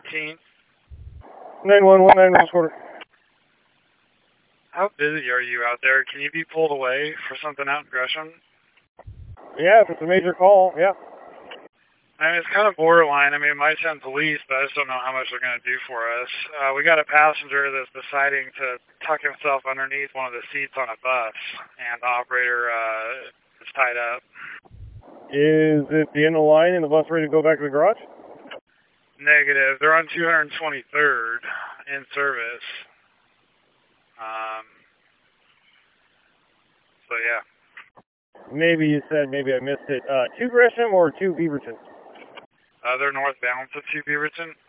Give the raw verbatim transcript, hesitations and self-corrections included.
eighteenth. nine one one nine one quarter. How busy are you out there? Can you be pulled away for something out in Gresham? Yeah, if it's a major call, yeah. I mean, it's kind of borderline. I mean, it might send police, but I just don't know how much they're going to do for us. Uh, we got a passenger that's deciding to tuck himself underneath one of the seats on a bus, and the operator uh, is tied up. Is it the end of the line and the bus ready to go back to the garage? Negative. They're on two hundred twenty-third in service. Um, so, yeah. Maybe you said, maybe I missed it. Uh, two Gresham or two Beaverton? Uh, they're northbound to two Beaverton.